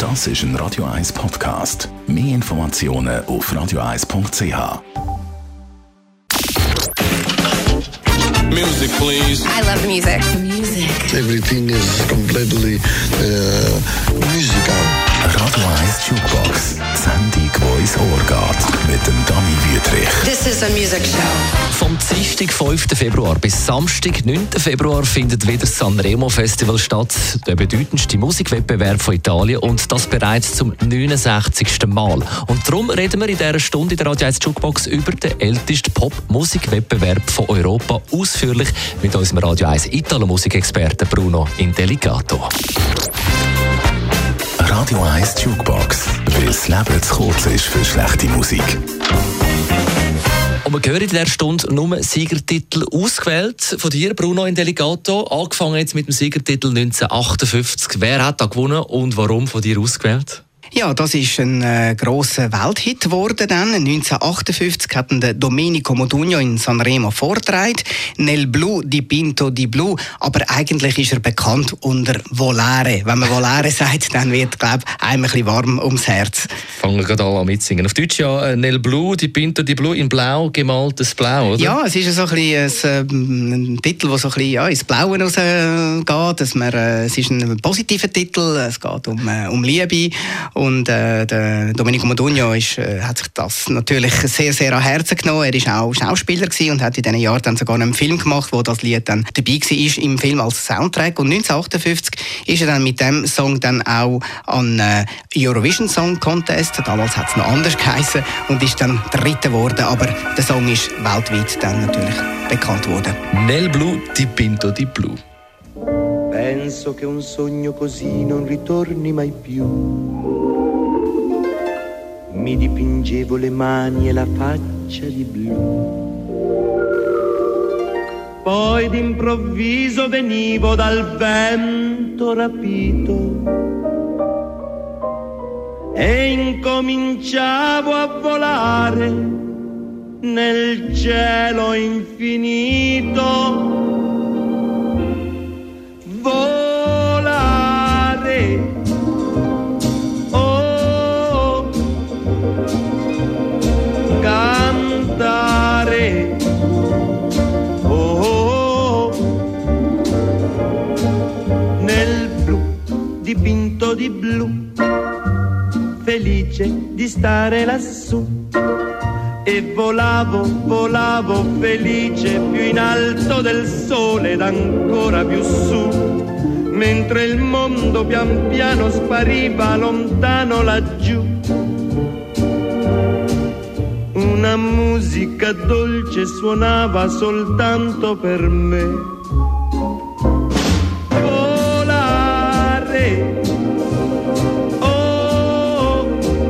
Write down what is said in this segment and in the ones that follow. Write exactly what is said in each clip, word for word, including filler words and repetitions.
Das ist ein Radio eins Podcast. Mehr Informationen auf radio eins punkt c h. Music, please. I love music. Music. Everything is completely uh, musical. Radio eins Jukebox. Sendung, die ins Ohr geht. Mit dem Dani Wüthrich. This is a music show. Vom Dienstag, fünften Februar bis Samstag, neunten Februar findet wieder das Sanremo Festival statt, der bedeutendste Musikwettbewerb von Italien, und das bereits zum neunundsechzigsten Mal. Und darum reden wir in dieser Stunde in der Radio eins Jukebox über den ältesten Pop-Musikwettbewerb von Europa ausführlich mit unserem Radio eins Italo-Musikexperten Bruno Indelicato. Radio eins Jukebox, weil das Leben zu kurz ist für schlechte Musik. Und wir hören in dieser Stunde nur Siegertitel ausgewählt von dir, Bruno Indelicato. Angefangen jetzt mit dem Siegertitel neunzehnhundertachtundfünfzig. Wer hat da gewonnen und warum von dir ausgewählt? Ja, das ist ein äh, grosser Welthit geworden. neunzehnhundertachtundfünfzig hat der Domenico Modugno in Sanremo vorgetragen. Nel blu dipinto di blu. Aber eigentlich ist er bekannt unter Volare. Wenn man Volare sagt, dann wird, glaube ich, einem ein bisschen warm ums Herz. Fangen wir gerade an mitsingen. Auf Deutsch ja äh, Nel blu dipinto di blu, in blau gemaltes Blau, oder? Ja, es ist so ein, bisschen, ein, ein Titel, der so ein bisschen ja, ins Blaue rausgeht. Dass man, äh, es ist ein positiver Titel. Es geht um, äh, um Liebe. Und äh, der Domenico Modugno ist, äh, hat sich das natürlich sehr, sehr an Herzen genommen. Er war auch Schauspieler gewesen und hat in diesen Jahren dann sogar einen Film gemacht, wo das Lied dann dabei war im Film als Soundtrack. Und neunzehnhundertachtundfünfzig ist er dann mit dem Song dann auch an äh, Eurovision Song Contest, damals hat es noch anders geheißen, und ist dann Dritter geworden. Aber der Song ist weltweit dann natürlich bekannt worden. Nel blu dipinto di blu. Penso che un sogno così non ritorni mai più. Mi dipingevo le mani e la faccia di blu. Poi d'improvviso venivo dal vento rapito e incominciavo a volare nel cielo infinito. Volare, oh, cantare, oh, nel blu dipinto di blu, felice di stare lassù. E volavo, volavo felice più in alto del sole ed ancora più su, mentre il mondo pian piano spariva lontano laggiù. Una musica dolce suonava soltanto per me. Volare, oh,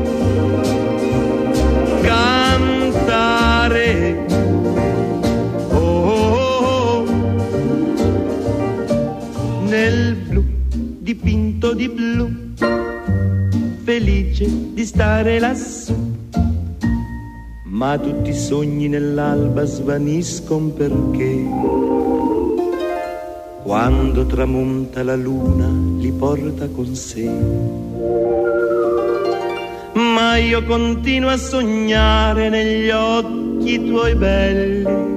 cantare, oh, nel blu dipinto di blu, felice di stare lassù. Ma tutti i sogni nell'alba svaniscono perché quando tramonta la luna li porta con sé. Ma io continuo a sognare negli occhi tuoi belli,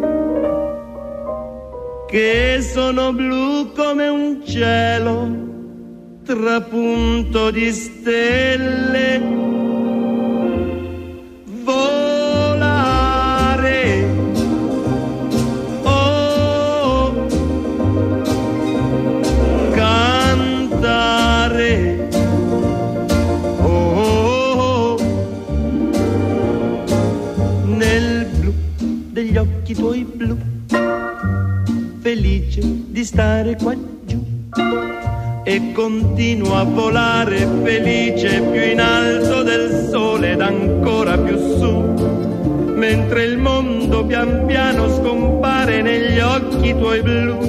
che sono blu come un cielo trapunto di stelle. Volare, oh, cantare, oh, nel blu degli occhi tuoi blu, felice di stare qua giù. E continuo a volare felice più in alto del sole ed ancora più su, mentre il mondo pian piano scompare negli occhi tuoi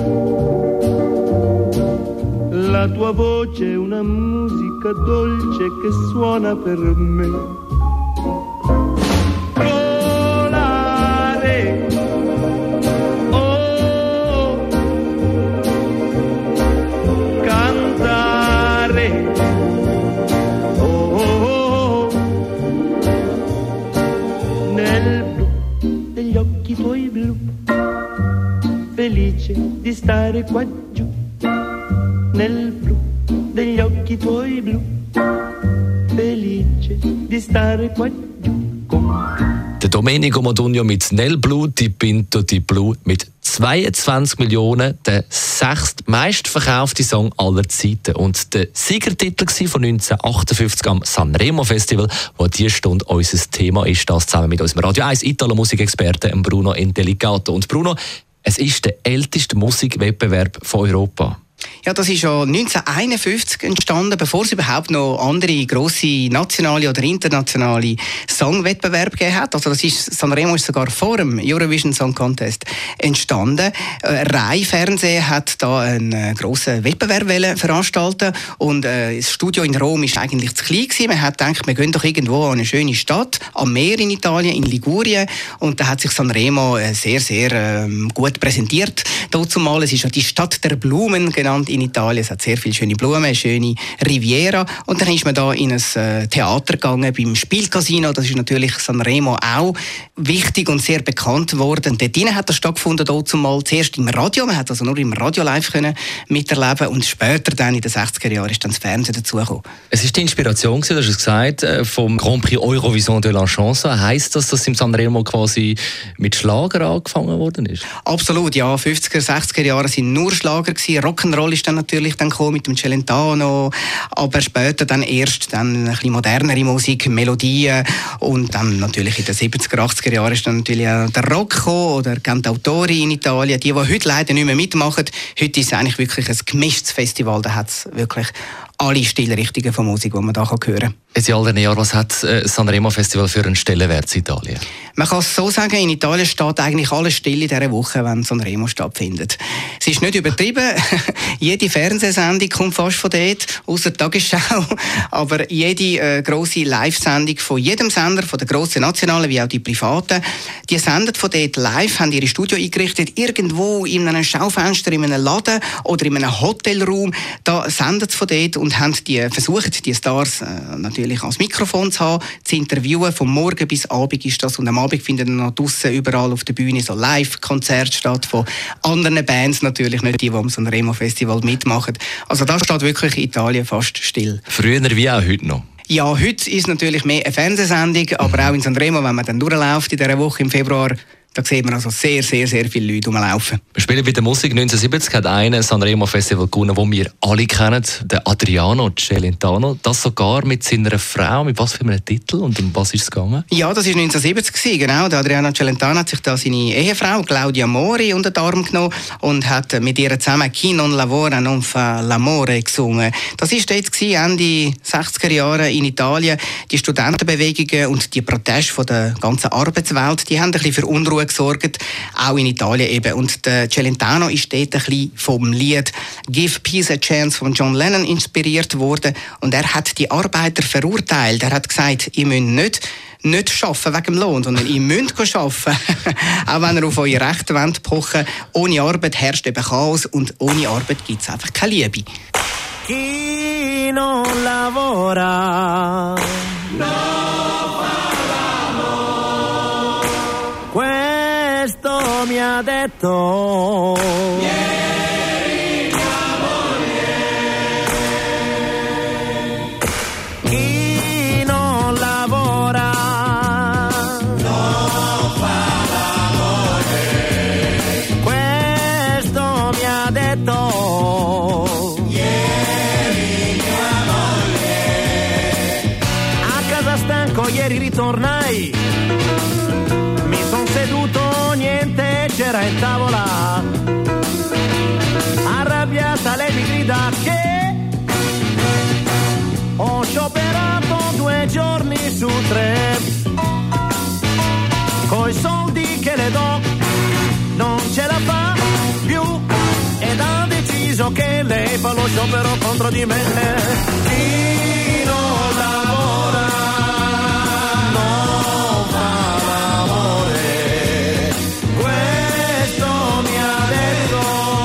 blu. La tua voce è una musica dolce che suona per me. stare qua giù, nel blu degli occhi tuoi blu, felice di stare qua giù con te. Der Domenico Modugno mit Nel Blu, die Pinto di Blu mit zweiundzwanzig Millionen, der sechstmeistverkaufte Song aller Zeiten und der Siegertitel von neunzehnhundertachtundfünfzig am Sanremo Festival, wo diese Stunde unser Thema ist, das zusammen mit unserem Radio eins Italo-Musikexperten Bruno Indelicato. Und Bruno, es ist der älteste Musikwettbewerb von Europa. Ja, das ist ja neunzehnhunderteinundfünfzig entstanden, bevor es überhaupt noch andere grosse nationale oder internationale Songwettbewerbe gegeben hat. Also das ist, Sanremo ist sogar vor dem Eurovision Song Contest entstanden. Äh, Rai Fernsehen hat da einen äh, grossen Wettbewerb veranstalten und äh, das Studio in Rom ist eigentlich zu klein gewesen. Man hat gedacht, wir gehen doch irgendwo an eine schöne Stadt am Meer in Italien, in Ligurien, und da hat sich Sanremo äh, sehr, sehr äh, gut präsentiert. Dazumal, es ist ja die Stadt der Blumen genannt in Italien. Es hat sehr viele schöne Blumen, eine schöne Riviera. Und dann ist man da in ein äh, Theater gegangen, beim Spielcasino. Das ist natürlich Sanremo auch wichtig und sehr bekannt worden. Und dort hat das stattgefunden, dazu mal zuerst im Radio. Man hat also nur im Radio live können miterleben und später dann in den sechziger Jahren ist dann das Fernsehen dazugekommen. Es ist die Inspiration, du hast es gesagt, vom Grand Prix Eurovision de la Chanson. Heisst das, dass im Sanremo quasi mit Schlager angefangen worden ist? Absolut, ja. fünfziger, sechziger Jahre sind nur Schlager gewesen. Rock'n'Roll ist dann natürlich dann gekommen mit dem Celentano, aber später dann erst dann ein bisschen modernere Musik, Melodien, und dann natürlich in den siebziger, achtziger Jahren ist dann natürlich auch der Rock gekommen oder Cantautori in Italien, die, die heute leider nicht mehr mitmachen. Heute ist es eigentlich wirklich ein gemischtes Festival, da hat es wirklich alle Stilrichtungen von Musik, die man da hören kann. Jetzt in all diesen Jahren, was hat das Sanremo Festival für einen Stellenwert in Italien? Man kann es so sagen, in Italien steht eigentlich alles still in dieser Woche, wenn Sanremo stattfindet. Es ist nicht übertrieben, jede Fernsehsendung kommt fast von dort, ausser Tagesschau, aber jede äh, grosse Live-Sendung von jedem Sender, von den grossen nationalen wie auch die privaten, die senden von dort live, haben ihre Studio eingerichtet, irgendwo in einem Schaufenster, in einem Laden oder in einem Hotelraum, da senden sie von dort und haben die versucht, die Stars äh, natürlich ans Mikrofon zu haben, zu interviewen. Vom Morgen bis Abend ist das. Und am Abend finden noch draussen überall auf der Bühne so Live-Konzerte statt von anderen Bands, natürlich nicht die, die am Sanremo Festival mitmachen. Also da steht wirklich Italien fast still. Früher wie auch heute noch? Ja, heute ist natürlich mehr eine Fernsehsendung, aber auch in Sanremo, wenn man dann durchläuft in dieser Woche im Februar, da sieht man also sehr, sehr, sehr viele Leute rumlaufen. Wir spielen bei der Musik. neunzehnhundertsiebzig hat einen Sanremo Festival gewonnen, den wir alle kennen, der Adriano Celentano. Das sogar mit seiner Frau. Mit was für einem Titel und um was ist es gegangen? Ja, das war neunzehnhundertsiebzig, genau. Der Adriano Celentano hat sich da seine Ehefrau Claudia Mori unter den Arm genommen und hat mit ihr zusammen «Chi non lavora non fa l'amore» gesungen. Das war jetzt Ende sechziger Jahre in Italien. Die Studentenbewegungen und die Proteste von der ganzen Arbeitswelt, die haben ein bisschen für Unruhe gesorgt, auch in Italien eben. Und der Celentano ist dort ein bisschen vom Lied «Give Peace a Chance» von John Lennon inspiriert worden. Und er hat die Arbeiter verurteilt. Er hat gesagt, ihr müsst nicht nicht arbeiten wegen dem Lohn, sondern ihr müsst arbeiten. Auch wenn ihr auf eure Rechte wollt pochen. Ohne Arbeit herrscht eben Chaos und ohne Arbeit gibt es einfach keine Liebe. Chi non lavora no questo mi ha detto ieri mia moglie. Chi non lavora non fa l'amore, questo mi ha detto ieri mia moglie. A casa stanco ieri ritornai, mi son seduto, niente c'era in tavola, arrabbiata lei mi grida che ho scioperato due giorni su tre, coi soldi che le do non ce la fa più ed ha deciso che lei fa lo sciopero contro di me. Chi non lavora non fa l'amore, questo mi ha detto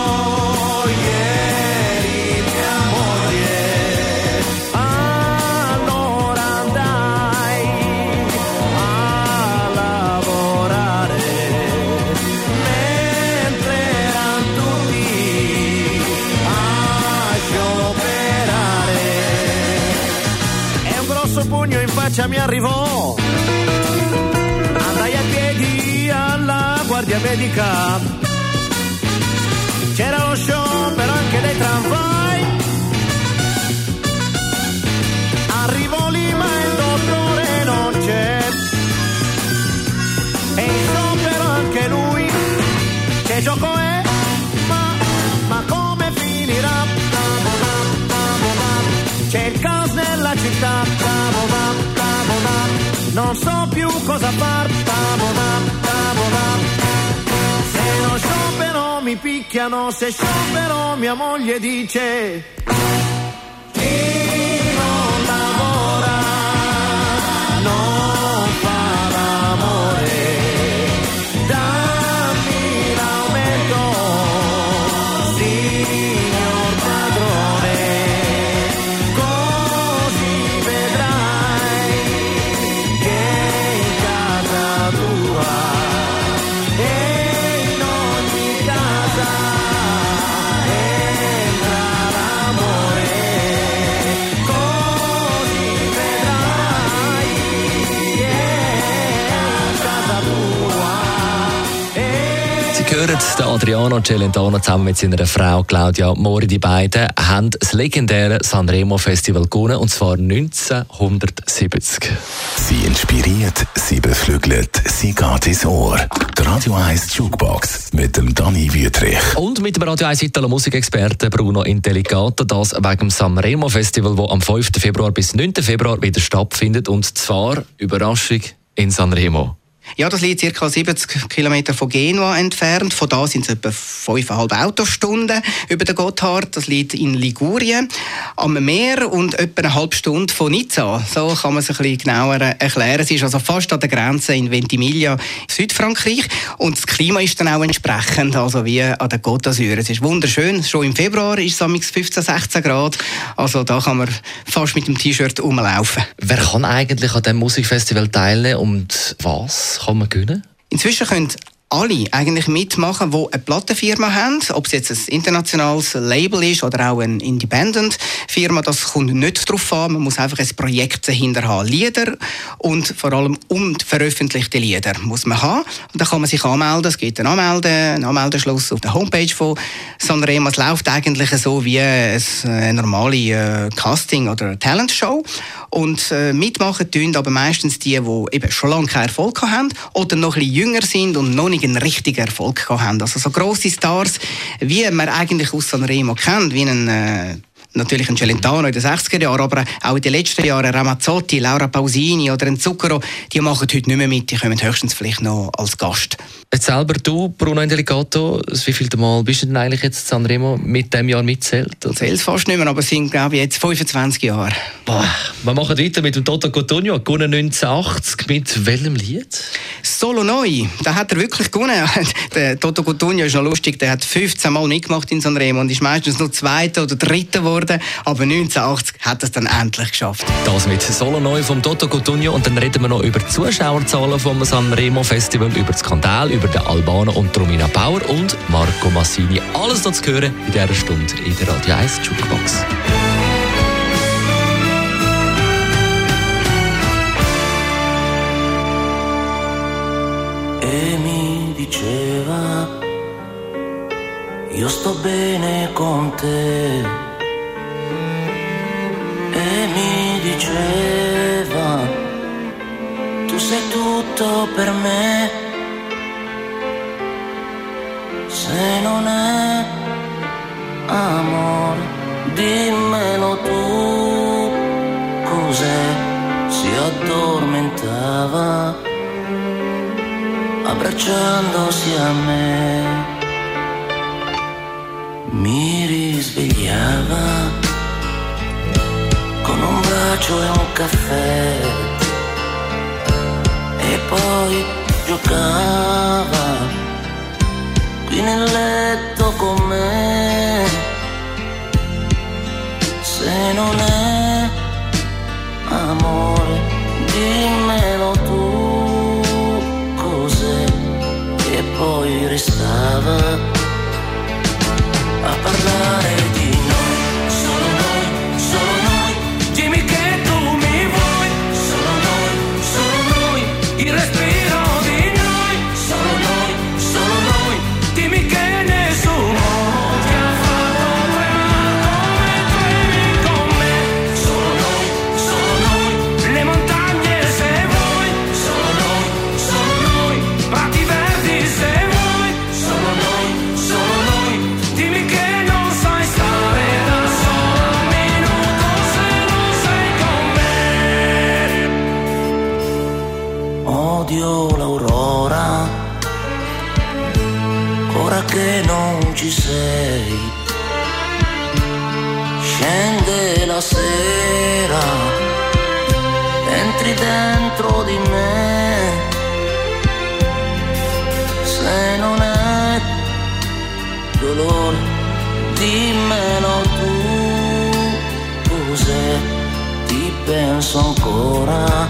ieri mia moglie. Allora andai a lavorare mentre eran tutti pugno in faccia mi arrivò. Andai a piedi alla guardia medica, c'era lo sciopero anche dei tramvai. Arrivo lì ma il dottore non c'è, e in sciopero anche lui. Che gioco è? Ma, ma come finirà? C'è il caos nella città, non so più cosa far. Se non sciopero mi picchiano, se sciopero mia moglie dice chi non lavora non fa l'amore. Dammi l'aumento, signor padrone, così vedrai che in casa tua e in ogni casa entra l'amore, così vedrai che in casa tua. Sie hören den Adriano Celentano zusammen mit seiner Frau Claudia Mori. Die beiden haben das legendäre Sanremo Festival gewonnen, und zwar neunzehnhundertsiebzig. Sie inspiriert, sie beflügelt, sie geht ins Ohr. Die Radio eins Jukebox mit dem Dani Wüthrich. Und mit dem Radio eins Italo Musikexperten Bruno Intelligato, das wegen dem Sanremo Festival, das am fünften Februar bis neunten Februar wieder stattfindet, und zwar, Überraschung, in Sanremo. Ja, das liegt ca. siebzig Kilometer von Genua entfernt. Von da sind es etwa fünfeinhalb Autostunden über den Gotthard. Das liegt in Ligurien am Meer und etwa eine halbe Stunde von Nizza. So kann man es ein bisschen genauer erklären. Es ist also fast an der Grenze in Ventimiglia, Südfrankreich. Und das Klima ist dann auch entsprechend, also wie an der Côte d'Azur. Es ist wunderschön. Schon im Februar ist es fünfzehn, sechzehn Grad. Also da kann man fast mit dem T-Shirt rumlaufen. Wer kann eigentlich an diesem Musikfestival teilnehmen und was kann man gewinnen? Inzwischen können alle eigentlich mitmachen, die eine Plattenfirma haben. Ob es jetzt ein internationales Label ist oder auch eine Independent-Firma, das kommt nicht darauf an. Man muss einfach ein Projekt dahinter haben. Lieder und vor allem unveröffentlichte Lieder muss man haben. Und dann kann man sich anmelden. Es gibt einen, Anmelde, einen Anmeldeschluss auf der Homepage von Sanremo. Es läuft eigentlich so wie eine normale äh, Casting- oder Talentshow. Und äh, mitmachen tun aber meistens die, die eben schon lange keinen Erfolg haben oder noch ein bisschen jünger sind und noch nicht einen richtigen Erfolg haben. Also so grosse Stars, wie man eigentlich aus Sanremo kennt, wie einen, äh, natürlich ein Celentano in den sechziger Jahren, aber auch in den letzten Jahren Ramazzotti, Laura Pausini oder ein Zucchero, die machen heute nicht mehr mit, die kommen höchstens vielleicht noch als Gast. Jetzt selber du, Bruno Intelligato, wie viel Mal bist du denn eigentlich jetzt in Sanremo mit diesem Jahr mitzählt? Ich zähle es fast nicht mehr, aber es sind, glaube ich, jetzt fünfundzwanzig Jahre. Boah. Wir machen weiter mit dem Toto Cutugno, gewonnen neunzehnhundertachtzig. Mit welchem Lied? Solo Neu, da hat er wirklich gewonnen. Der Toto Cutugno ist noch lustig, der hat fünfzehn Mal mitgemacht in Sanremo und ist meistens noch Zweiter oder Dritter geworden, aber neunzehnhundertachtzig hat er es dann endlich geschafft. Das mit Solo Neu vom Toto Cutugno, und dann reden wir noch über die Zuschauerzahlen vom Sanremo Festival, über das Skandal, über den Albano und Romina Power und Marco Massini. Alles noch zu hören in dieser Stunde in der Radio eins Jukebox. E mi diceva, io sto bene con te. E mi diceva, tu sei tutto per me. Se non è amore, dimmelo tu. Cos'è? Si addormentava abbracciandosi a me. Mi risvegliava con un bacio e un caffè, e poi giocava qui nel letto con me. Se non è amore, dimmelo tu. Cos'è? E poi restava a parlare di noi, solo noi, solo noi. Dimmi che tu mi vuoi, non ci sei. Scende la sera, entri dentro di me. Se non è dolore, dimmelo tu, cos'è? Ti penso ancora,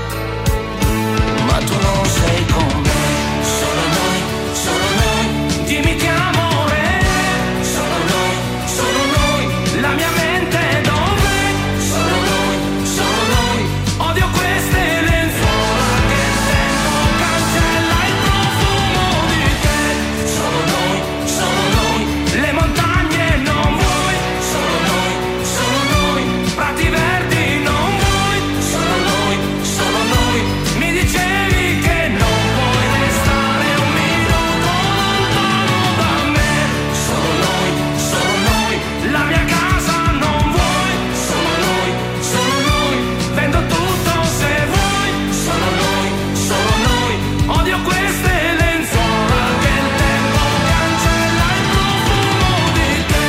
ma tu non sei con me. Solo noi, solo noi, dimmi che amore. Solo noi, solo noi, la mia mente dove? Solo noi, solo noi, odio queste lenzuola che il tempo cancella il profumo di te. Solo noi, solo noi, le montagne non vuoi. Solo noi, solo noi, prati verdi non vuoi. Solo noi, solo noi, mi dicevi che non vuoi restare un minuto lontano da me. Solo noi, solo noi, la mia casa non vuoi. Solo noi, solo noi, vendo tutto se vuoi. Solo noi, solo noi, odio queste lenzuola che il tempo cancella il profumo di te.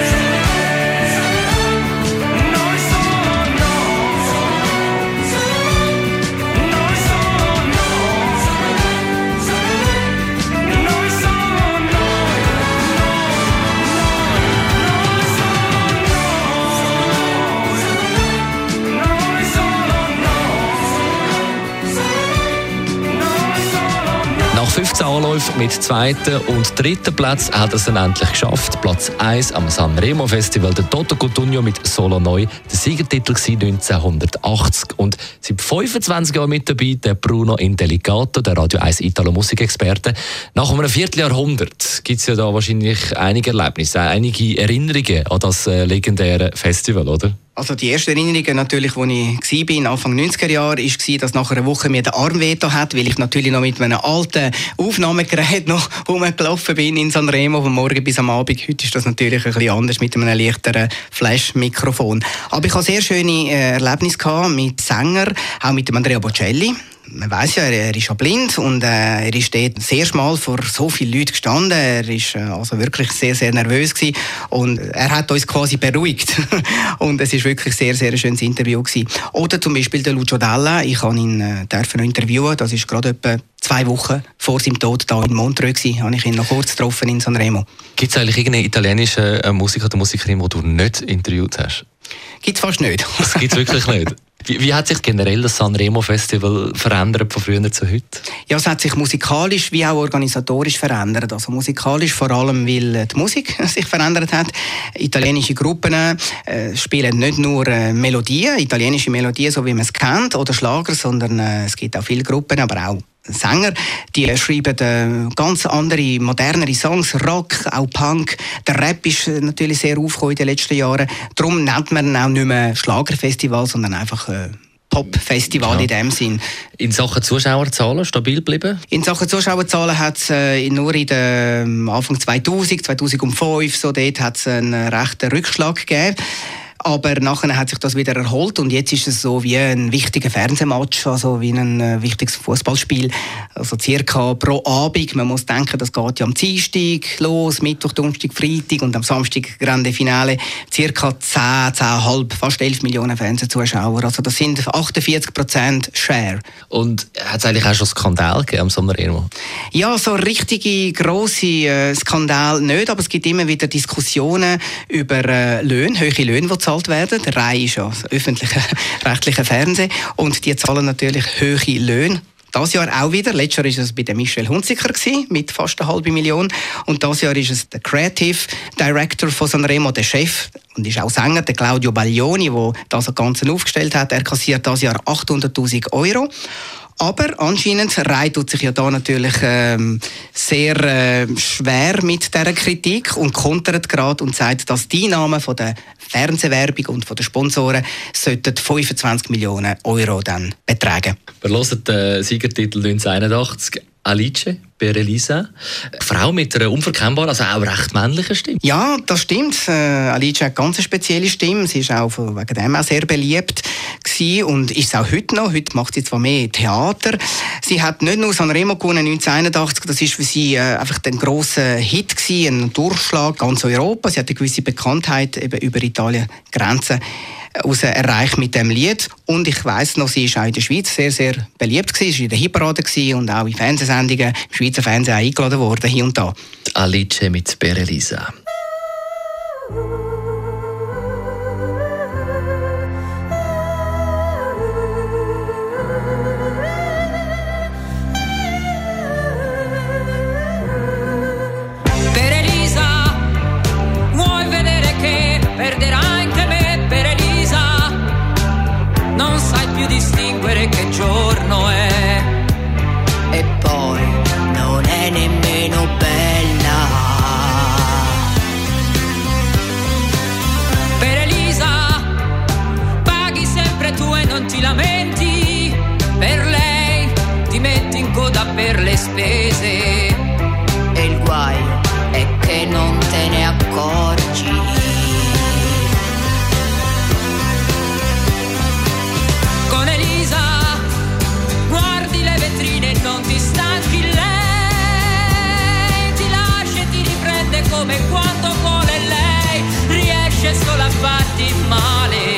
Noi solo noi, noi solo noi, noi solo noi, noi solo noi. Nach fünfzehn Anläufen mit zweiten und dritten Platz hat er es dann endlich geschafft. Platz eins am Sanremo Festival. Der Toto Cutugno mit Solo Neu. Der Siegertitel war neunzehnhundertachtzig. Und seit fünfundzwanzig Jahren mit dabei der Bruno Indelicato, der Radio eins Italo-Musikexperte. Nach einem Vierteljahrhundert gibt es ja da wahrscheinlich einige Erlebnisse, einige Erinnerungen an das äh, legendäre Festival, oder? Also die erste Erinnerung natürlich, als ich war, Anfang neunziger Jahre, war, dass nach einer Woche mir der Arm wehgetan hat, weil ich natürlich noch mit einem alten Aufnahmegerät noch rumgelaufen bin in Sanremo, von morgen bis am Abend. Heute ist das natürlich ein bisschen anders mit einem leichteren Flash-Mikrofon. Aber ich hatte sehr schöne Erlebnisse gehabt mit Sängern, auch mit dem Andrea Bocelli. Man weiss ja, er ist ja blind und äh, er ist dort das erste Mal vor so vielen Leuten gestanden. Er war äh, also wirklich sehr, sehr nervös gewesen. Und er hat uns quasi beruhigt. Und es war wirklich sehr, sehr ein schönes Interview gewesen. Oder zum Beispiel der Lucio Dalla. Ich habe ihn äh, dürfen noch interviewen. Das ist gerade etwa zwei Wochen vor seinem Tod da in Montreux gewesen. Habe ich ihn noch kurz getroffen in Sanremo. Gibt es eigentlich irgendeinen italienischen äh, Musiker oder Musikerin, den du nicht interviewt hast? Gibt es fast nicht. Das gibt es wirklich nicht. Wie, wie hat sich generell das Sanremo-Festival verändert von früher zu heute? Ja, es hat sich musikalisch wie auch organisatorisch verändert. Also musikalisch vor allem, weil die Musik sich verändert hat. Italienische Gruppen äh, spielen nicht nur äh, Melodien, italienische Melodien, so wie man es kennt, oder Schlager, sondern äh, es gibt auch viele Gruppen, aber auch Sänger, die schreiben äh, ganz andere, modernere Songs, Rock, auch Punk. Der Rap ist natürlich sehr aufgekommen in den letzten Jahren. Darum nennt man auch nicht mehr Schlagerfestival, sondern einfach äh, Pop-Festival, ja, in dem Sinn. In Sachen Zuschauerzahlen stabil geblieben? In Sachen Zuschauerzahlen hat es äh, nur in den Anfang zweitausend, zweitausendfünf, so dort hat es einen rechten Rückschlag gegeben. Aber nachher hat sich das wieder erholt und jetzt ist es so wie ein wichtiger Fernsehmatch, also wie ein äh, wichtiges Fußballspiel. Also circa pro Abend. Man muss denken, das geht ja am Dienstag los, Mittwoch, Donnerstag, Freitag und am Samstag Grande Finale. Circa zehn, zehn Komma fünf, fast elf Millionen Fernsehzuschauer. Also das sind achtundvierzig Prozent Share. Und hat es eigentlich auch schon Skandal gegeben am Sanremo? Ja, so richtige grosse äh, Skandal nicht, aber es gibt immer wieder Diskussionen über äh, Löhne, hohe Löhne, die gezahlt werden. Der R A I ist ja das öffentliche rechtliche Fernsehen und die zahlen natürlich hohe Löhne. Das Jahr auch wieder. Letztes Jahr war es bei der Michelle Hunziker mit fast einer halben Million. Und das Jahr ist es der Creative Director von Sanremo, der Chef und ist auch Sänger, der Claudio Baglioni, der das Ganze aufgestellt hat. Er kassiert das Jahr achthunderttausend Euro. Aber anscheinend reiht tut sich ja da natürlich ähm, sehr äh, schwer mit dieser Kritik und kontert gerade und sagt, dass die Einnahmen von der Fernsehwerbung und von den Sponsoren sollten fünfundzwanzig Millionen Euro dann betragen. Wir hören den Siegertitel neunzehnhunderteinundachtzig. Alice Berelisa, eine Frau mit einer unverkennbaren, also auch recht männlichen Stimme. Ja, das stimmt. Äh, Alice hat eine ganz spezielle Stimme. Sie ist auch wegen dem auch sehr beliebt gewesen und ist es auch heute noch. Heute macht sie zwar mehr Theater. Sie hat nicht nur Sanremo gewonnen neunzehnhunderteinundachtzig, das ist für sie äh, einfach ein grosser Hit gewesen, ein Durchschlag ganz Europa. Sie hat eine gewisse Bekanntheit eben über Italien Grenzen aus erreicht mit dem Lied. Und ich weiss noch, sie ist auch in der Schweiz sehr, sehr beliebt gewesen. Sie war in der Hitparade und auch in Fernsehsendungen im Schweizer Fernsehen eingeladen worden, hier und da. Alice mit Perelisa. Perelisa, vuoi vedere che perderai anche me, Perelisa? Non sai più distinguere che giorno è. E poi non è nemmeno bella. Perelisa, paghi sempre tu e non ti lamenti. Per lei ti metti in coda per le spese. E il guaio è che non te ne accorgi. Con Elisa guardi le vetrine e non ti stanchi, lei ti lascia e ti riprende come quando vuole lei, riesce solo a farti male.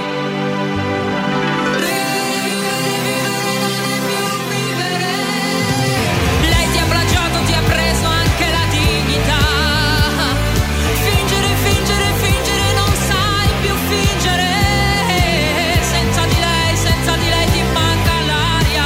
Lei ti ha plagiato, ti ha preso anche la dignità. Fingere, fingere, fingere, non sai più fingere. Senza di lei, senza di lei ti manca l'aria.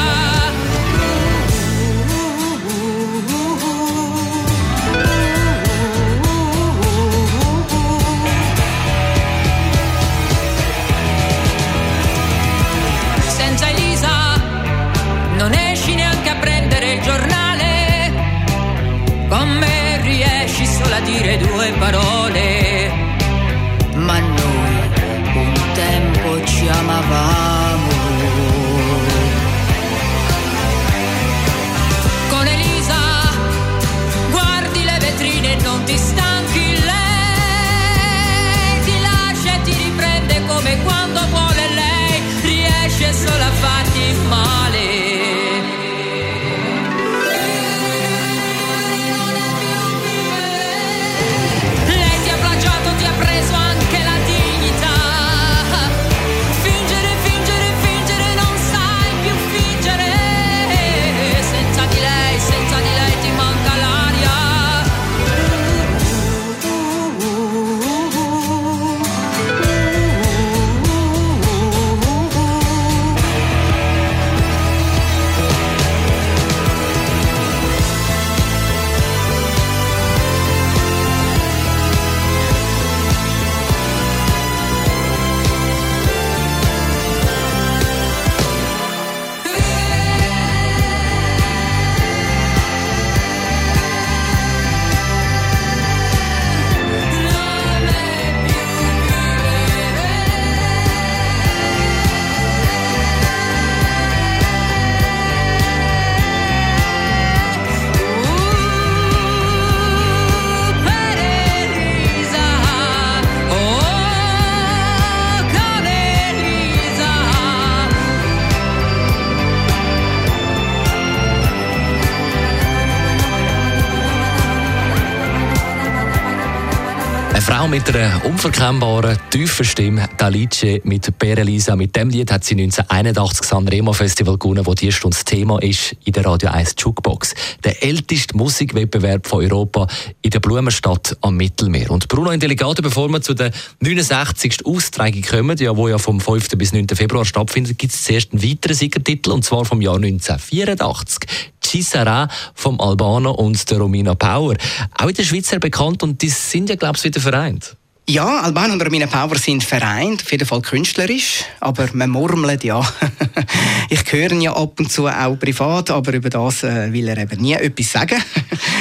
Senza Elisa non esci neanche a prendere il giornale. Con me riesci solo a dire due parole. Ma noi un tempo ci amavamo. Con Elisa guardi le vetrine e non ti stanchi, lei ti lascia e ti riprende come quando vuole lei, riesce solo a farti male. Lei ti ha plagiato, ti ha preso anche la dignità. Fingere, fingere, fingere, non sai più fingere. Senza di lei, senza di lei ti manca l'aria. Eine Frau mit einer unverkennbaren, tiefen Stimme, Alice mit Perelisa. Mit dem Lied hat sie neunzehnhunderteinundachtzig das Sanremo Festival gewonnen, wo diese Stunde das Thema ist in der Radio eins Jukebox. Der älteste Musikwettbewerb von Europa in der Blumenstadt am Mittelmeer. Und Bruno in Delegate, bevor wir zu der neunundsechzigsten Austragung kommen, ja, wo ja vom fünften bis neunten Februar stattfindet, gibt es zuerst einen weiteren Siegertitel, und zwar vom Jahr neunzehnhundertvierundachtzig. Ci sarà vom Albano und der Romina Power. Auch in der Schweiz sehr bekannt, und die sind ja, glaube ich, wieder vereint. Ja, Albano und Romina Power sind vereint, auf jeden Fall künstlerisch, aber man murmelt ja. Ich höre ihn ja ab und zu auch privat, aber über das äh, will er eben nie etwas sagen.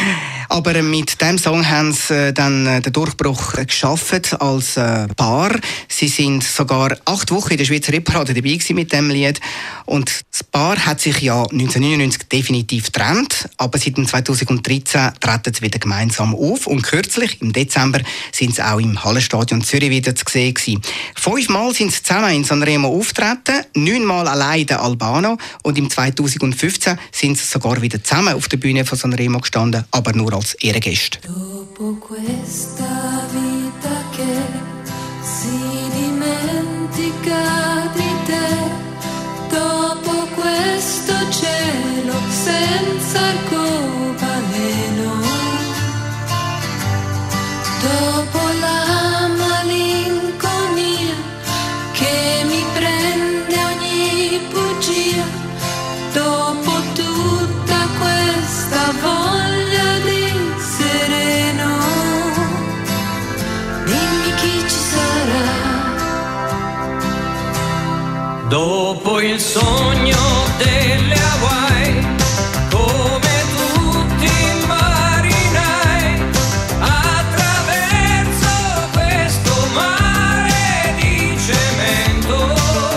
Aber mit diesem Song haben sie dann den Durchbruch geschafft als Paar. Sie sind sogar acht Wochen in der Schweizer Hitparade dabei gewesen mit diesem Lied. Und das Paar hat sich ja neunzehnhundertneunundneunzig definitiv getrennt, aber seit zweitausenddreizehn treten sie wieder gemeinsam auf. Und kürzlich, im Dezember, sind sie auch im Hallenstadion Zürich wieder zu sehen gewesen. Fünfmal sind sie zusammen in Sanremo auftreten, neunmal allein der Albano, und im zweitausendfünfzehn sind sie sogar wieder zusammen auf der Bühne von Sanremo gestanden, aber nur als Ehrengäste. Dopo questa vita che si dimentica di te, dopo questo cielo senza arcobaleno, dopo la malinconia che mi prende ogni bugia, dopo tutta questa voglia di sereno, dimmi chi ci sarà. Dopo il sogno delle Hawaii, come tutti i marinai, attraverso questo mare di cemento,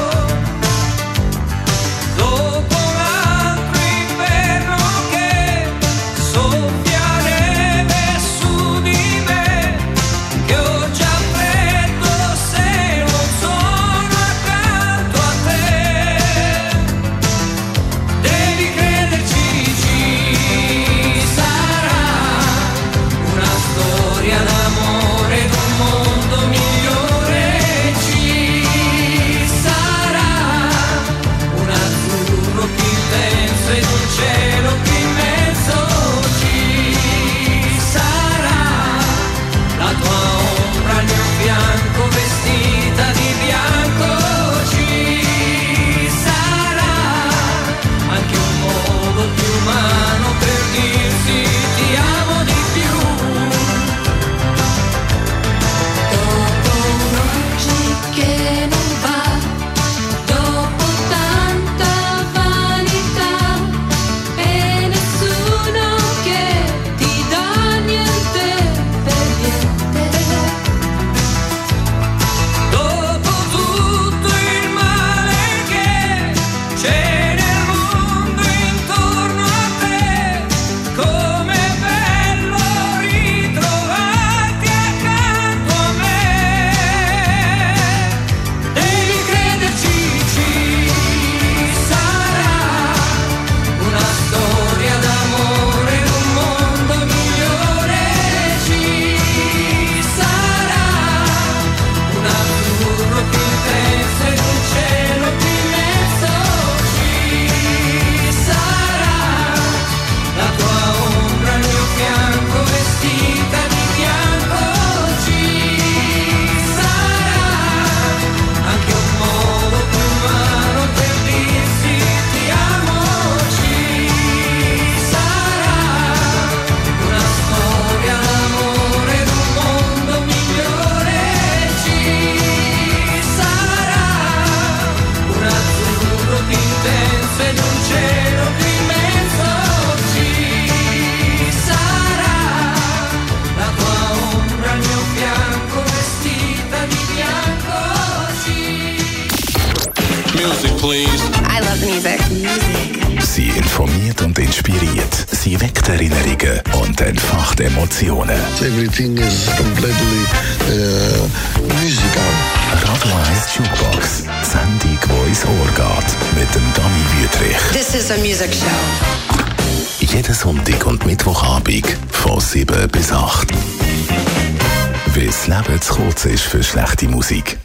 dopo un altro inverno che soffia neve su di me, che ho già freddo se non sono accanto a te. Devi crederci, ci sarà una storia d'amore d'un mondo migliore, ci sarà un azzurro più intenso ed un cielo più immenso, ci sarà la tua ombra al mio fianco vestita di bianco, ci sarà anche un modo più umano per dirsi ti amo di più. Dopo un'oggi che non va, dopo tanta vanità e nessuno che ti dà niente per niente, Dopo tutto il male che c'è nel mondo intorno a te, com'è bello ritrovarti accanto a me. Devi crederci, ci sarà una storia d'amore d'un mondo migliore, ci sarà un azzurro più intenso ed un cielo più immenso, ci sarà la tua ombra al mio fianco vestita di bianco, ci sarà anche un modo più umano per dirsi ti amo, ci sarà una storia d'amore d'un mondo migliore, ci sarà un azzurro più intenso ed un cielo più immenso, ci sarà la tua ombra al mio fianco vestita di bianco, ci Music, please. I love music. Sie informiert und inspiriert. Sie weckt Erinnerungen und entfacht Emotionen. Everything is completely uh, musical. Radio eins Jukebox. Sendung, die ins Ohr geht. Mit dem Dani Wüthrich. This is a music show. Jeden Sonntag und Mittwochabend von sieben bis acht. Weil das Leben zu kurz ist für schlechte Musik.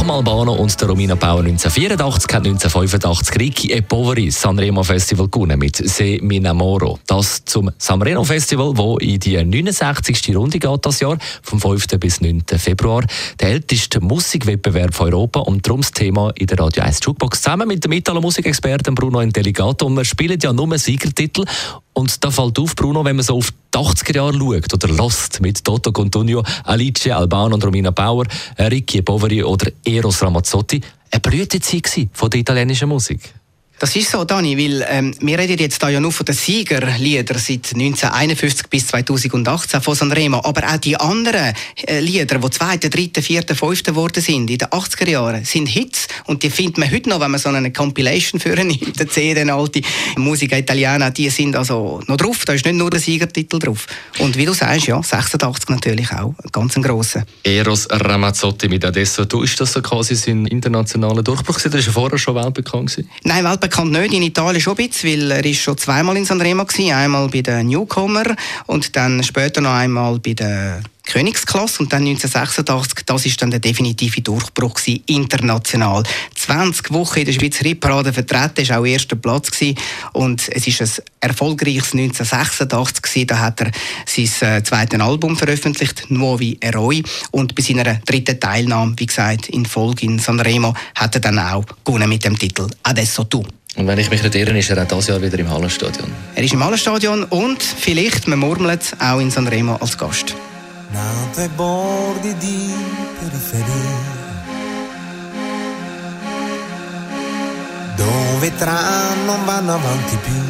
Nach dem Albano und der Romina Power neunzehnhundertvierundachtzig hat neunzehnhundertfünfundachtzig Ricky e Poveri das Sanremo Festival gewonnen mit «Se mi innamoro». Das zum Sanremo Festival, wo in die neunundsechzigste Runde geht das Jahr, vom fünften bis neunten Februar. Der älteste Musikwettbewerb von Europa und darum das Thema in der Radio eins Jukebox. Zusammen mit dem Italo-Musikexperten Bruno Intelligato. Und wir spielen ja nur Siegertitel. Und da fällt auf, Bruno, wenn man so auf die achtziger Jahre schaut oder lost mit Toto Cutugno, Alice, Albano und Romina Power, Ricky Poveri oder Eros Ramazzotti, eine Blütezeit von der italienischen Musik. Das ist so, Dani, weil ähm, wir reden jetzt da ja nur von den Siegerliedern seit neunzehnhunderteinundfünfzig bis zweitausendachtzehn von Sanremo, aber auch die anderen äh, Lieder, die zweite, dritte, vierte, fünfte geworden sind in den achtziger Jahren, sind Hits und die findet man heute noch, wenn man so eine Compilation führen nimmt, die C D, alte Musica Italiana, die sind also noch drauf, da ist nicht nur der Siegertitel drauf. Und wie du sagst, ja, sechsundachtzig natürlich auch, ganz ein grosser. Eros Ramazzotti mit Adesso Tu, ist das so quasi sein internationaler Durchbruch? Das war ja vorher schon weltbekannt gewesen? Nein, weltbekannt bekannt nicht, in Italien schon ein bisschen, weil er ist schon zweimal in Sanremo gewesen, einmal bei den Newcomer und dann später noch einmal bei der Königsklasse und dann neunzehnhundertsechsundachtzig, das ist dann der definitive Durchbruch gewesen, international. zwanzig Wochen in der Schweizer Hitparade vertreten, ist auch erster Platz gewesen und es ist ein erfolgreiches neunzehnhundertsechsundachtzig gewesen, da hat er sein äh, zweites Album veröffentlicht, Nuovi Eroi, und bei seiner dritten Teilnahme, wie gesagt, in Folge in Sanremo, hat er dann auch gewonnen mit dem Titel Adesso Tu. Und wenn ich mich nicht irre, ist er auch dieses Jahr wieder im Hallenstadion. Er ist im Hallenstadion und vielleicht, man murmelt, auch in Sanremo als Gast. Nato ai bordi di periferia, dove tram non vanno avanti più,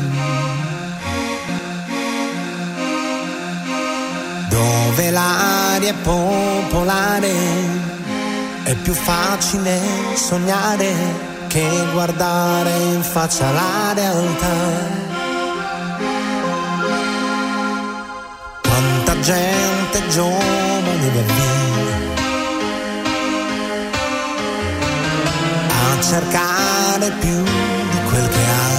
dove l'aria è popolare, è più facile sognare che guardare in faccia la realtà. Quanta gente giovane va via a cercare più di quel che ha,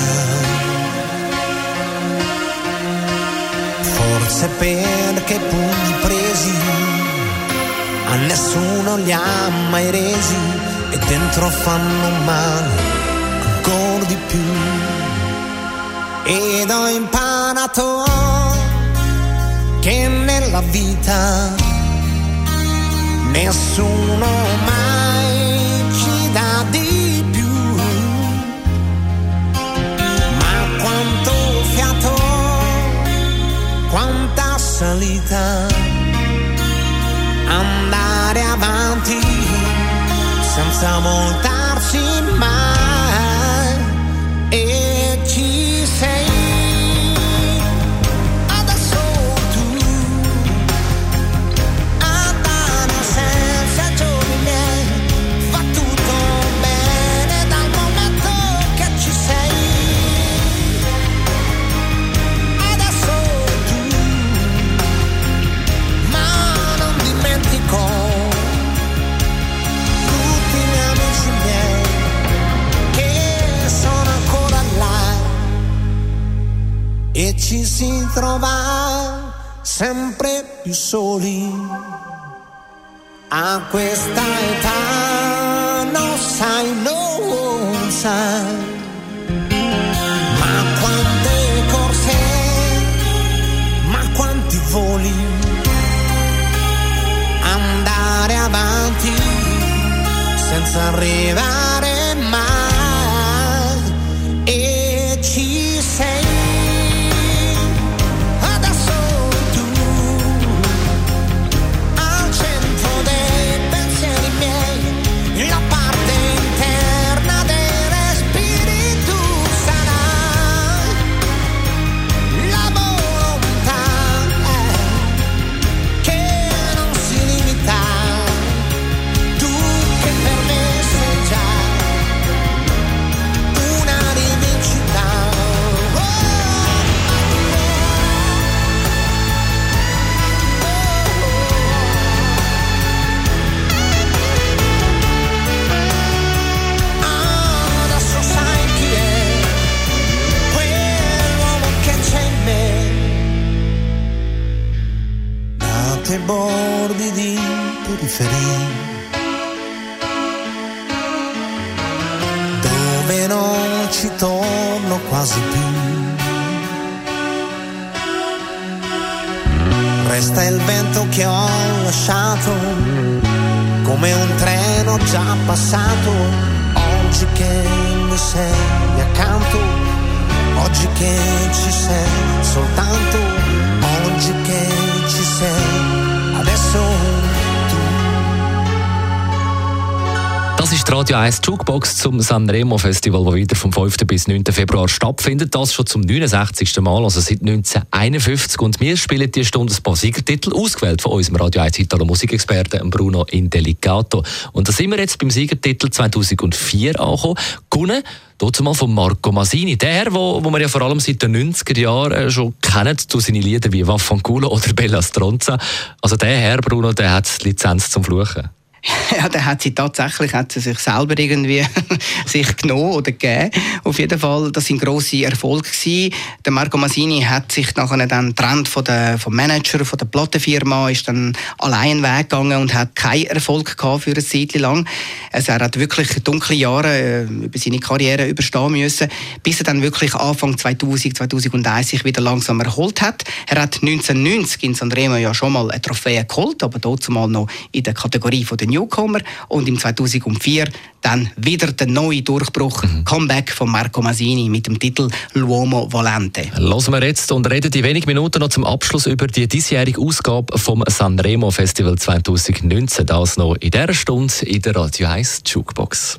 forse perché pugni presi a nessuno li ha mai resi e dentro fanno male ancora di più. Ed ho imparato che nella vita nessuno mai ci dà di più, ma quanto fiato, quanta salita, andare avanti senza voltarsi mai, e ci sei. E ci si trova sempre più soli a questa età, non sai, non sai, ma quante corse, ma quanti voli, andare avanti senza arrivare mai, e ci sei. Ai bordi di periferia, dove non ci torno quasi più. Resta il vento che ho lasciato, come un treno già passato. Oggi che mi sei accanto, oggi che ci sei soltanto, oggi che ci sei adesso. Das ist die Radio eins Jukebox zum Sanremo Festival, das wieder vom fünften bis neunten Februar stattfindet. Das schon zum neunundsechzigsten Mal, also seit neunzehnhunderteinundfünfzig. Und wir spielen diese Stunde ein paar Siegertitel, ausgewählt von unserem Radio eins Italo Musikexperten Bruno Indelicato. Und da sind wir jetzt beim Siegertitel zweitausendvier angekommen. Gewonnen dazu mal von Marco Masini. Der Herr, wo, wo wir ja vor allem seit den neunziger Jahren schon kennen, durch seine Lieder wie Vaffanculo oder Bella Stronza. Also der Herr, Bruno, der hat die Lizenz zum Fluchen. Ja, der hat sie tatsächlich, hat sie sich selber irgendwie sich genommen oder gegeben. Auf jeden Fall, das war ein grosser Erfolg gewesen. Der Marco Masini hat sich nachher dann getrennt von der, vom Manager, von der Plattenfirma, ist dann allein Weg gegangen und hat keinen Erfolg gehabt für eine Zeit lang. Also er hat wirklich dunkle Jahre äh, über seine Karriere überstehen müssen, bis er dann wirklich Anfang zweitausend, zweitausendeins sich wieder langsam erholt hat. Er hat neunzehnhundertneunzig in Sanremo ja schon mal eine Trophäe geholt, aber dort mal noch in der Kategorie von den Newcomer, und im zweitausendvier dann wieder der neue Durchbruch, mhm. Comeback von Marco Masini mit dem Titel L'Uomo Volante. Hören wir jetzt und reden in wenigen Minuten noch zum Abschluss über die diesjährige Ausgabe vom Sanremo Festival zweitausendneunzehn. Das noch in dieser Stunde in der Radio eins Jukebox.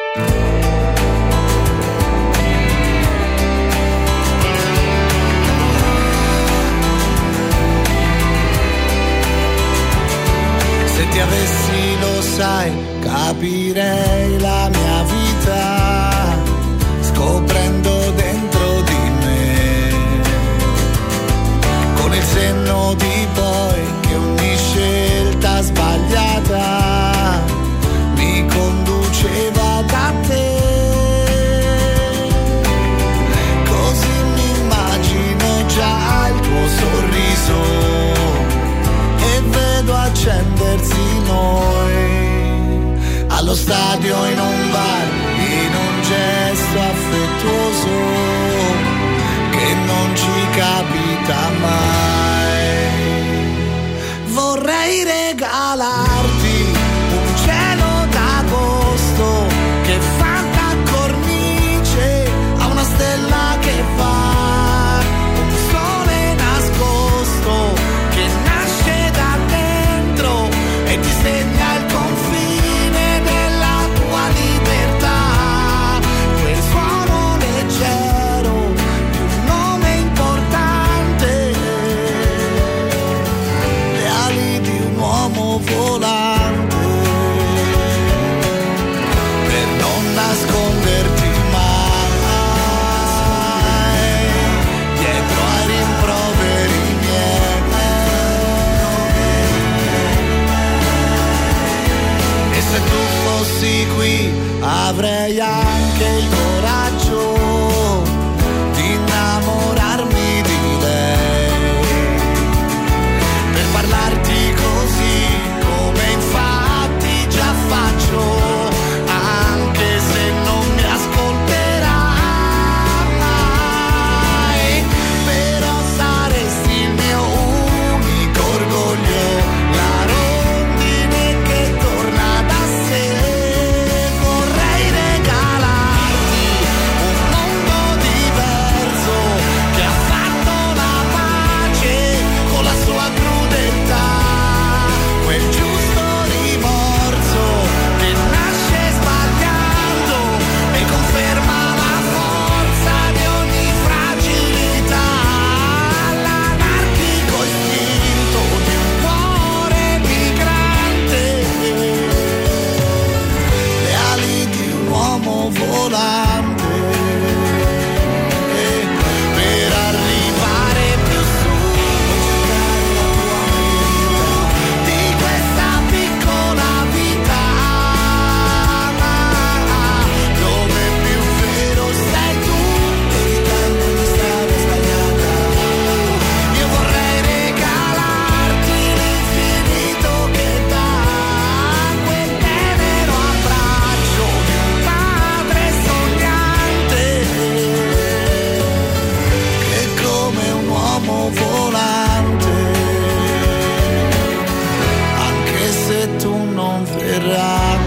Se ti avessi, lo sai, capirei la mia vita, scoprendo dentro di me, con il senno di poi che ogni scelta sbagliata mi conduceva da te. Così mi immagino già il tuo sorriso e vedo accendersi noi, allo stadio, in un bar, in un gesto affettuoso che non ci capita mai. Vorrei regalarti un cielo d'agosto che fa da cornice a una stella che va, un sole nascosto che nasce da dentro e ti segna il confine della tua libertà, quel suono leggero di un nome importante, le ali di un uomo volante, per non nasconderti mai dietro ai rimproveri miei. E se tu fossi qui avrei anche il coraggio di innamorarmi di lei, per parlarti così come infatti già faccio, anche se non mi ascolterai, però saresti il mio unico orgoglio, la rondine che torna da sé. Vorrei regalarti non verrai,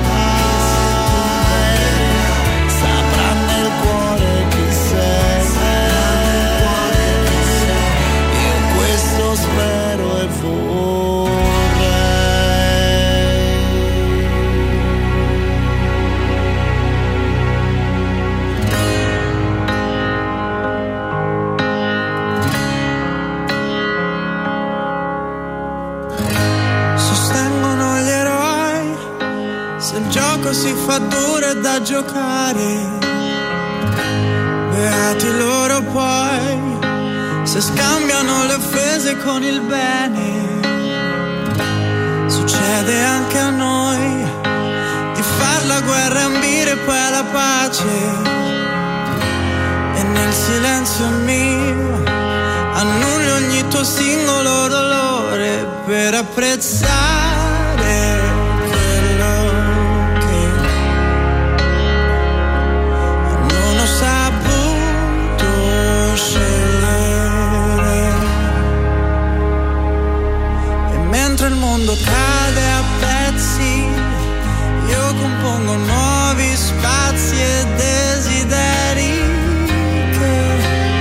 saprà nel cuore chi sei, io questo spero e vorrei. Sostengono gli eroi, se il gioco si fa duro è da giocare, beati loro poi, se scambiano le offese con il bene. Succede anche a noi di far la guerra e ambire poi alla pace, e nel silenzio mio annullo ogni tuo singolo dolore per apprezzare quello che non ho saputo scegliere. E mentre il mondo cade a pezzi, io compongo nuovi spazi e desideri che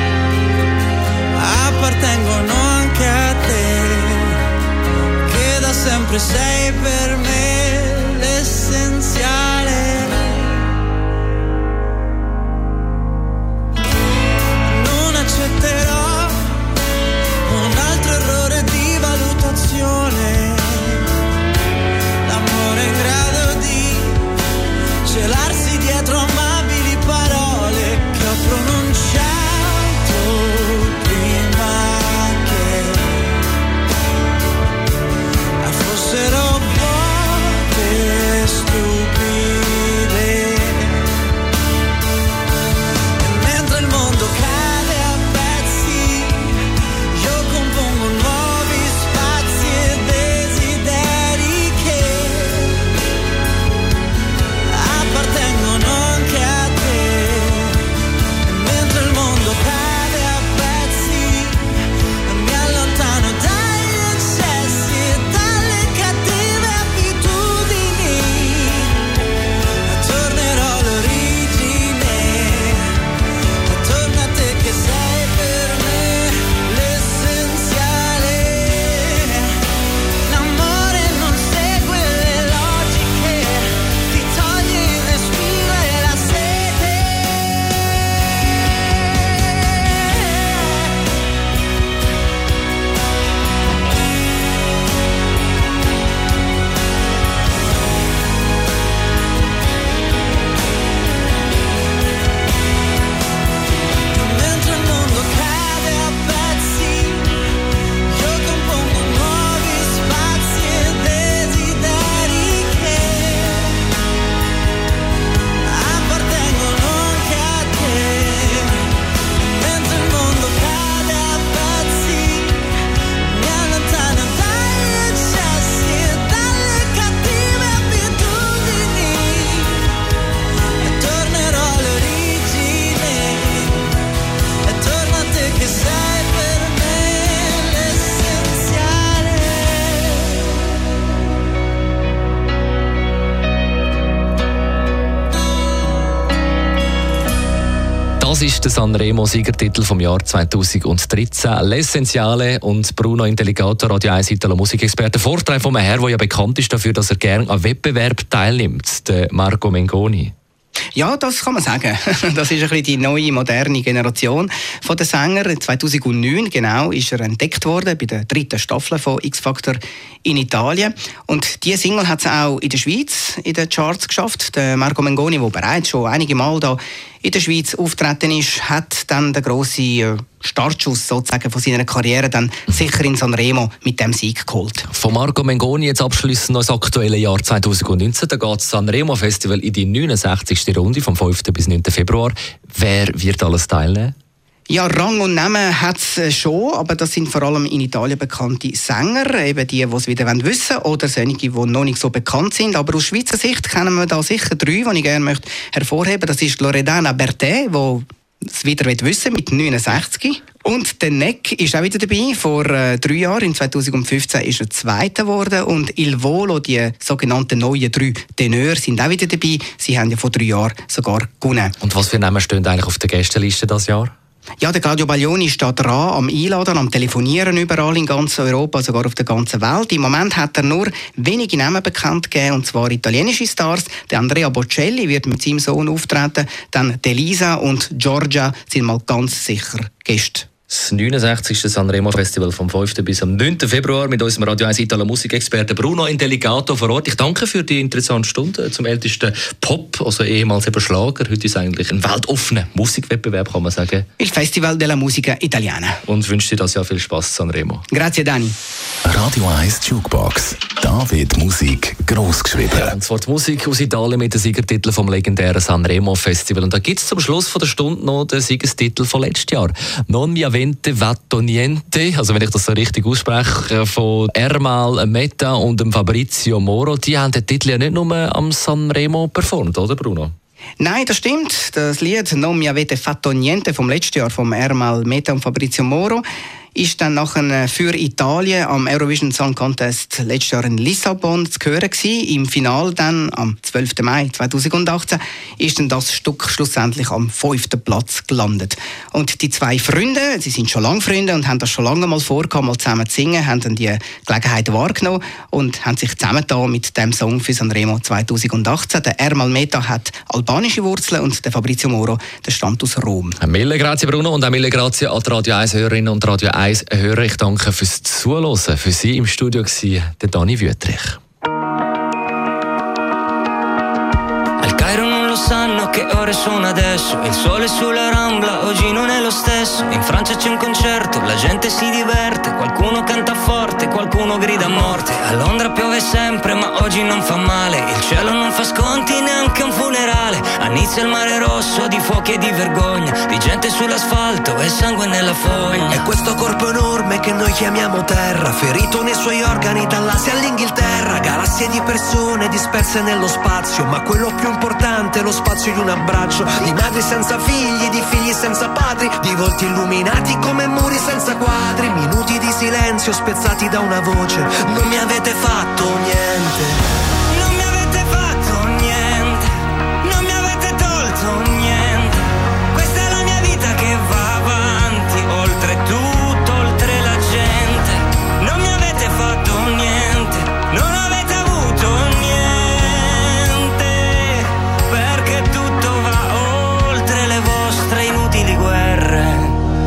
appartengono anche a te, che da sempre sei per me l'essenziale. Non accetterò un altro errore di valutazione, l'amore in grado di celarsi dietro amabili parole che ho pronunciato prima che fossero vuote e stupide. E mentre il mondo cade a pezzi, io compongo nuovi spazi e desideri che appartengono anche a te. E mentre il mondo cade a pezzi, mi allontano dagli eccessi e dalle cattive abitudini, e tornerò all'origine, e torna a te che sei per me l'essenziale. L'amore non segue le logiche, ti toglie il respiro e la sete. Mentre il mondo cade a pezzi, io compongo nuovi spazi e desideri che appartengono anche a te. Mentre il mondo cade a pezzi, mi allontano dagli eccessi e dalle cattive abitudini, e tornerò all'origine, e torno a te che sei per me l'essenziale. Das ist der Sanremo-Siegertitel vom Jahr zweitausenddreizehn. L'Essenziale und Bruno Intelligato, Radio eins Italo-Musikexperte. Vortrag von einem Herrn, der ja bekannt ist dafür, dass er gerne an Wettbewerb teilnimmt, der Marco Mengoni. Ja, das kann man sagen. Das ist ein bisschen die neue, moderne Generation von den Sängern. zweitausendneun genau ist er entdeckt worden bei der dritten Staffel von X-Factor in Italien. Und diese Single hat es auch in der Schweiz in den Charts geschafft. Der Marco Mengoni, der bereits schon einige Mal da in der Schweiz auftreten ist, hat dann den grossen Startschuss sozusagen von seiner Karriere dann sicher in Sanremo mit dem Sieg geholt. Von Marco Mengoni jetzt abschließend noch das aktuelle Jahr zweitausendneunzehn. Da geht das Sanremo Festival in die neunundsechzigste Runde vom fünften bis neunten Februar. Wer wird alles teilnehmen? Ja, Rang und Namen hat es schon, aber das sind vor allem in Italien bekannte Sänger, eben die, die es wieder wissen wollen, oder solche, die noch nicht so bekannt sind. Aber aus Schweizer Sicht kennen wir da sicher drei, die ich gerne möchte hervorheben möchte. Das ist Loredana Bertè, die es wieder wissen mit neunundsechzig. Und der Neck ist auch wieder dabei. Vor äh, drei Jahren, in zweitausendfünfzehn, ist er Zweiter geworden. Und Il Volo, die sogenannten neuen drei Tenöre, sind auch wieder dabei. Sie haben ja vor drei Jahren sogar gewonnen. Und was für Namen stehen eigentlich auf der Gästeliste dieses Jahr? Ja, der Claudio Baglioni steht dran, am Einladen, am Telefonieren überall in ganz Europa, sogar auf der ganzen Welt. Im Moment hat er nur wenige Namen bekannt gegeben, und zwar italienische Stars. Der Andrea Bocelli wird mit seinem Sohn auftreten, dann Elisa und Giorgia sind mal ganz sicher Gäste. Das neunundsechzigste Sanremo Festival vom fünften bis am neunten Februar mit unserem Radio eins Italo Musikexperten Bruno Indelicato vor Ort. Ich danke für die interessante Stunde zum ältesten Pop, also ehemals eben Schlager. Heute ist eigentlich ein weltoffener Musikwettbewerb, kann man sagen. Il Festival della Musica Italiana. Und wünsche dir das ja viel Spaß, Sanremo. Grazie, Dani. Radio eins Jukebox. Da wird Musik gross geschrieben. Ja, und zwar die Musik aus Italien mit den Siegertiteln vom legendären Sanremo Festival. Und da gibt es zum Schluss von der Stunde noch den Siegertitel von letztes Jahr. Non mi avente fatto niente, also wenn ich das so richtig ausspreche, von Ermal Meta und dem Fabrizio Moro. Die haben den Titel ja nicht nur am Sanremo performt, oder Bruno? Nein, das stimmt. Das Lied «Non mi avete fatto niente» vom letzten Jahr vom Ermal Meta und Fabrizio Moro ist dann nachher für Italien am Eurovision Song Contest letztes Jahr in Lissabon zu hören gewesen. Im Finale dann am zwölften Mai zweitausendachtzehn ist dann das Stück schlussendlich am fünften Platz gelandet. Und die zwei Freunde, sie sind schon lange Freunde und haben das schon lange mal vorgehabt, mal zusammen zu singen, haben dann die Gelegenheit wahrgenommen und haben sich zusammengetan mit dem Song für Sanremo zweitausendachtzehn. Der Ermal Meta hat albanische Wurzeln und der Fabrizio Moro, der stammt aus Rom. Mille grazie Bruno und auch mille grazie an die Radio eins Hörerinnen und Radio eins Hörer. Ich danke fürs Zuhören. Für Sie im Studio war der Dani Wüttrich. Al Cairo non lo sanno che ore sono adesso. Il sole sulla Rambla oggi non è lo stesso. In Francia c'è un concerto, la gente si diverte. Qualcuno canta forte, qualcuno grida a morte. A Londra piove sempre ma oggi non fa male. Il cielo non fa sconti neanche un funerale. A Nizza il mare rosso di fuochi e di vergogna, di gente sull'asfalto e sangue nella fogna. E questo corpo enorme che noi chiamiamo terra, ferito nei suoi organi dall'Asia all'Inghilterra. Galassie di persone disperse nello spazio, ma quello più importante è lo spazio di un abbraccio. Di madri senza figli, di figli senza padri, di volti illuminati come muri senza quadri. Minuti di silenzio spezzati da una voce: non mi avete fatto niente. Non mi avete fatto niente, non mi avete tolto niente. Questa è la mia vita che va avanti, oltre tutto, oltre la gente. Non mi avete fatto niente, non avete avuto niente, perché tutto va oltre le vostre inutili guerre.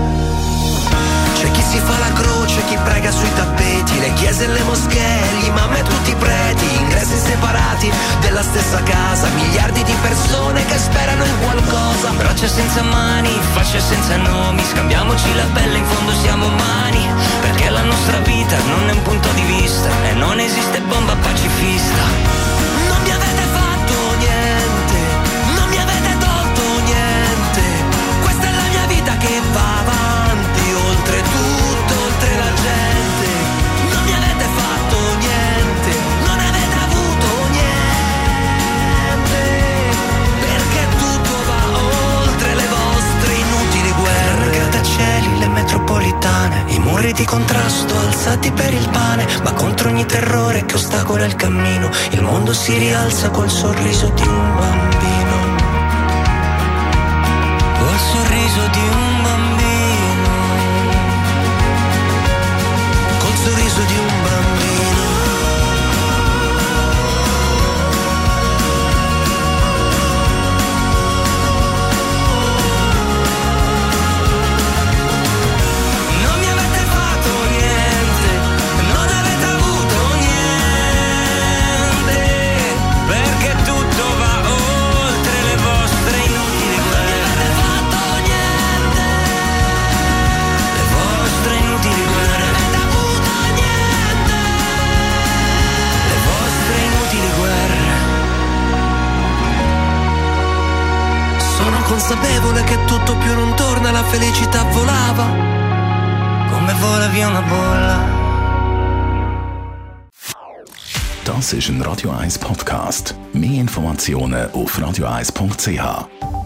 C'è chi si fa la croce, chi prega sui tappeti, le chiese e le moschee, gli imam e tutti i preti, ingressi separati della stessa casa, miliardi di persone che sperano in qualcosa. Braccia senza mani, facce senza nomi, scambiamoci la pelle, in fondo siamo umani, perché la nostra vita non è un punto di vista e non esiste bomba pacifista. Non mi avete fatto niente, non mi avete tolto niente. Questa è la mia vita che va avanti, oltre tutto, oltre la gente. Non mi avete fatto niente, non avete avuto niente, perché tutto va oltre le vostre inutili guerre. Grattacieli, le metropolitane, i muri di contrasto alzati per il pane, ma contro ogni terrore che ostacola il cammino, il mondo si rialza col sorriso di un bambino. Col sorriso di un bambino. Col sorriso di un bambino. Non mi avete fatto niente, non avete avuto niente, perché tutto va oltre le vostre inutili guerre. Non mi avete fatto niente, le vostre inutili guerre. Non avete avuto niente, le vostre inutili guerre. Sono consapevole che tutto più non torna, la felicità volava. Come vola via una bolla. Das ist ein Radio eins Podcast. Mehr Informationen auf radio eins punkt c h.